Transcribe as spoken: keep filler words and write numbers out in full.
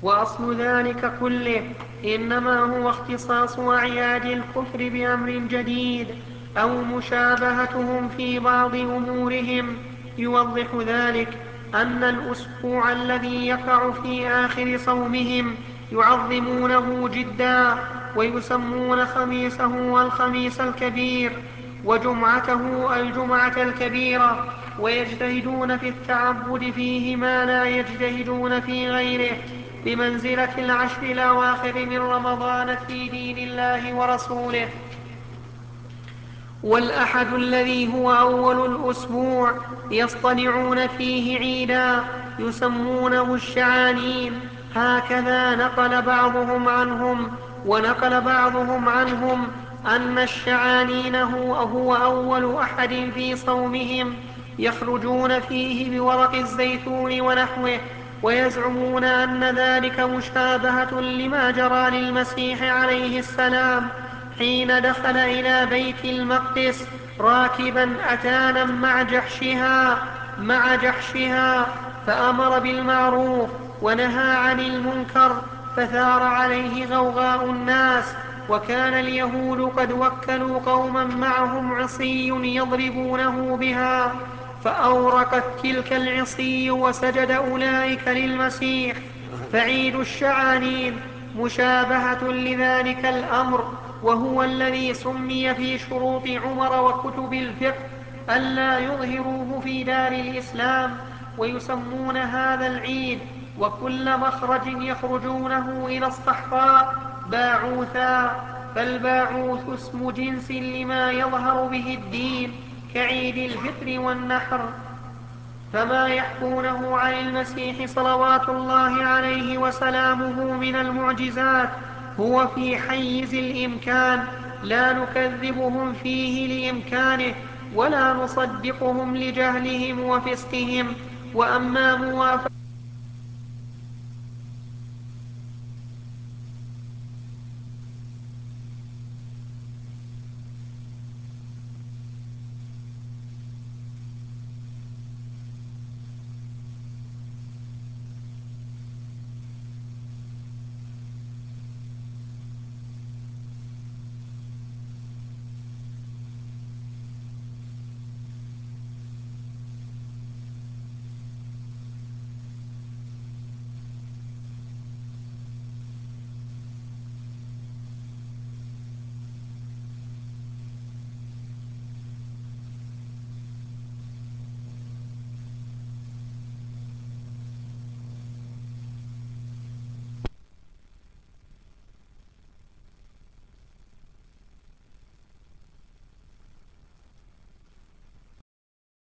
وأصل ذلك كله إنما هو اختصاص أعياد الكفر بأمر جديد أو مشابهتهم في بعض أمورهم. يوضح ذلك أن الأسبوع الذي يقع في آخر صومهم يعظمونه جدا، ويسمون خميسه الخميس الكبير، وجمعته الجمعة الكبيرة، ويجتهدون في التعبد فيه ما لا يجتهدون في غيره، بمنزلة العشر الأواخر من رمضان في دين الله ورسوله. والأحد الذي هو أول الأسبوع يصطنعون فيه عيدا يسمونه الشعانين. هكذا نقل بعضهم عنهم ونقل بعضهم عنهم أن الشعانين هو أول أحد في صومهم، يخرجون فيه بورق الزيتون ونحوه، ويزعمون أن ذلك مشابهة لما جرى للمسيح عليه السلام حين دخل إلى بيت المقدس راكبا أتانا مع جحشها مع جحشها فأمر بالمعروف ونهى عن المنكر، فثار عليه غوغاء الناس. وكان اليهود قد وكلوا قوما معهم عصي يضربونه بها، فأورقت تلك العصي وسجد أولئك للمسيح. فعيد الشعانين مشابهة لذلك الأمر، وهو الذي سمي في شروط عمر وكتب الفقه ألا يظهروه في دار الإسلام. ويسمون هذا العيد وكل مخرج يخرجونه إلى الصحراء باعوثا، فالباعوث اسم جنس لما يظهر به الدين كعيد الفطر والنحر. فما يحكونه عن المسيح صلوات الله عليه وسلامه من المعجزات هو في حيز الإمكان، لا نكذبهم فيه لإمكانه ولا نصدقهم لجهلهم وفسقهم. وأما موافقة